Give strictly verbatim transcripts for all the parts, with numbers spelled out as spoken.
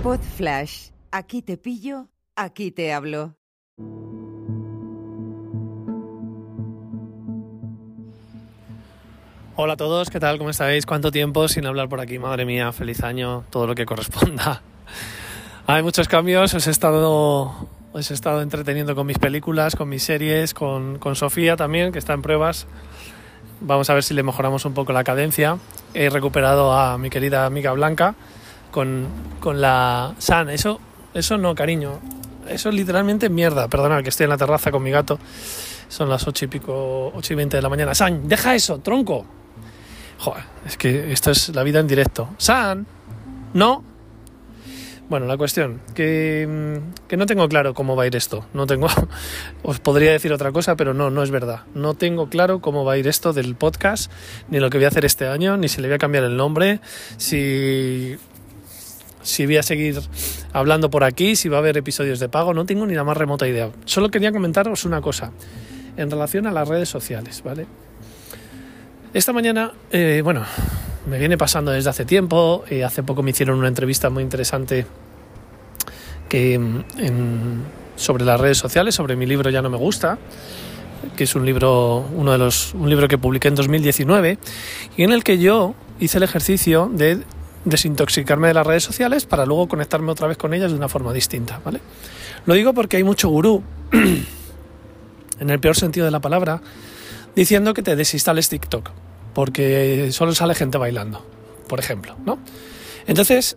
Pod Flash. Aquí te pillo, aquí te hablo. Hola a todos, ¿qué tal? ¿Cómo estáis? ¿Cuánto tiempo sin hablar por aquí? Madre mía, feliz año, todo lo que corresponda. Hay muchos cambios, os he estado, os he estado entreteniendo con mis películas, con mis series, con, con Sofía también, que está en pruebas. Vamos a ver si le mejoramos un poco la cadencia. He recuperado a mi querida amiga Blanca con, con la San. Eso, eso no, cariño. Eso es literalmente mierda. Perdona, que estoy en la terraza con mi gato. Son las ocho y pico, ocho y veinte de la mañana. San, deja eso, tronco. Joder, es que esto es la vida en directo. San, no. Bueno, la cuestión, que, que no tengo claro cómo va a ir esto. No tengo, os podría decir otra cosa, pero no, no es verdad. No tengo claro cómo va a ir esto del podcast, ni lo que voy a hacer este año, ni si le voy a cambiar el nombre, si, si voy a seguir hablando por aquí, si va a haber episodios de pago. No tengo ni la más remota idea. Solo quería comentaros una cosa en relación a las redes sociales, ¿vale? Esta mañana, eh, bueno, me viene pasando desde hace tiempo. Eh, hace poco me hicieron una entrevista muy interesante que, en, sobre las redes sociales, sobre mi libro Ya no me gusta, que es un libro, uno de los, un libro que publiqué en dos mil diecinueve y en el que yo hice el ejercicio de desintoxicarme de las redes sociales para luego conectarme otra vez con ellas de una forma distinta, ¿vale? Lo digo porque hay mucho gurú, en el peor sentido de la palabra, diciendo que te desinstales TikTok porque solo sale gente bailando, por ejemplo, ¿no? Entonces,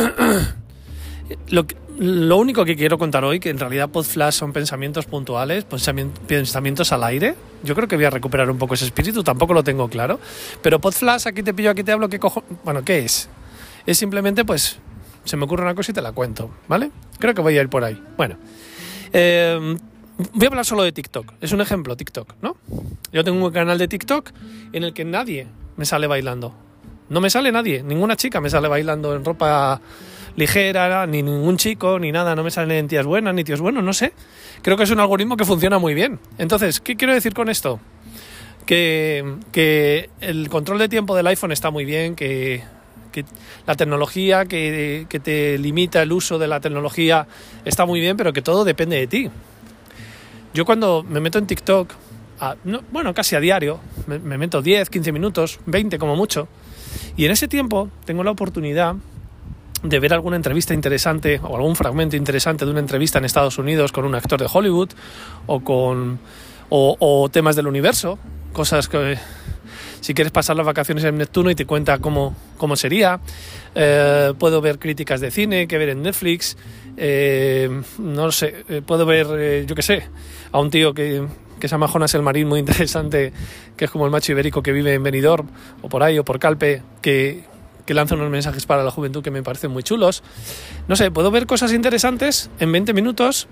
lo, que, lo único que quiero contar hoy, que en realidad PodFlash son pensamientos puntuales, pensamientos al aire. Yo creo que voy a recuperar un poco ese espíritu, tampoco lo tengo claro. Pero PodFlash, aquí te pillo, aquí te hablo, ¿qué cojo? Bueno, ¿qué es? Es simplemente, pues, se me ocurre una cosa y te la cuento, ¿vale? Creo que voy a ir por ahí. Bueno, eh... voy a hablar solo de TikTok. Es un ejemplo, TikTok, ¿no? Yo tengo un canal de TikTok en el que nadie me sale bailando. No me sale nadie, ninguna chica me sale bailando en ropa ligera, ni ningún chico, ni nada. No me salen tías buenas, ni tíos buenos, no sé. Creo que es un algoritmo que funciona muy bien. Entonces, ¿qué quiero decir con esto? Que, que el control de tiempo del iPhone está muy bien, que, que la tecnología que, que te limita el uso de la tecnología está muy bien, pero que todo depende de ti. Yo cuando me meto en TikTok, a, no, bueno, casi a diario, me, me meto diez, quince minutos, veinte como mucho, y en ese tiempo tengo la oportunidad de ver alguna entrevista interesante o algún fragmento interesante de una entrevista en Estados Unidos con un actor de Hollywood o con o, o temas del universo, cosas que si quieres pasar las vacaciones en Neptuno y te cuenta cómo, cómo sería. Eh, puedo ver críticas de cine que ver en Netflix. Eh, no sé, eh, puedo ver, eh, yo qué sé, a un tío que, que se llama Jonas el Marín, muy interesante, que es como el macho ibérico que vive en Benidorm o por ahí o por Calpe, que, que lanza unos mensajes para la juventud que me parecen muy chulos. No sé, puedo ver cosas interesantes en veinte minutos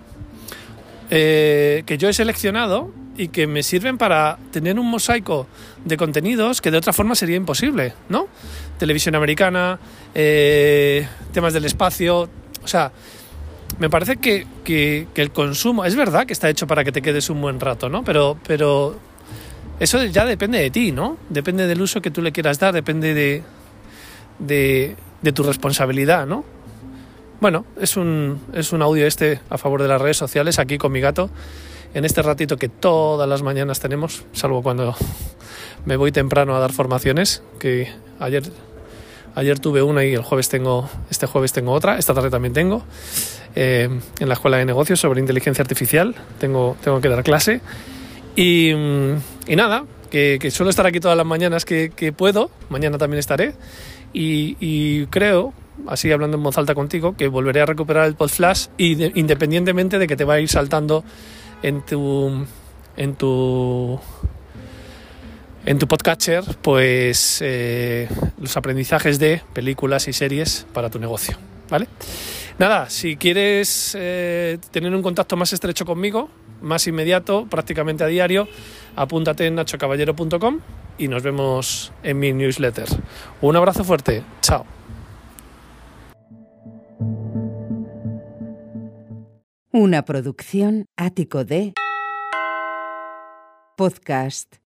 eh, que yo he seleccionado y que me sirven para tener un mosaico de contenidos que de otra forma sería imposible, ¿no? Televisión americana, eh, temas del espacio, o sea, me parece que, que, que el consumo, es verdad que está hecho para que te quedes un buen rato, ¿no? Pero, pero eso ya depende de ti, ¿no? Depende del uso que tú le quieras dar, depende de, de, de tu responsabilidad, ¿no? Bueno, es un, es un audio este a favor de las redes sociales, aquí con mi gato, en este ratito que todas las mañanas tenemos, salvo cuando me voy temprano a dar formaciones, que ayer, ayer tuve una y el jueves tengo, este jueves tengo otra, esta tarde también tengo, eh, en la Escuela de Negocios sobre Inteligencia Artificial, tengo, tengo que dar clase, y, y nada, que, que suelo estar aquí todas las mañanas que, que puedo, mañana también estaré, y, y creo, así hablando en voz alta contigo, que volveré a recuperar el PodFlash y de, independientemente de que te va a ir saltando en tu en tu en tu podcatcher, pues eh, los aprendizajes de películas y series para tu negocio, ¿vale? Nada, si quieres eh, tener un contacto más estrecho conmigo, más inmediato, prácticamente a diario, apúntate en nacho caballero punto com y nos vemos en mi newsletter. Un abrazo fuerte, chao. Una producción Ático de Podcast.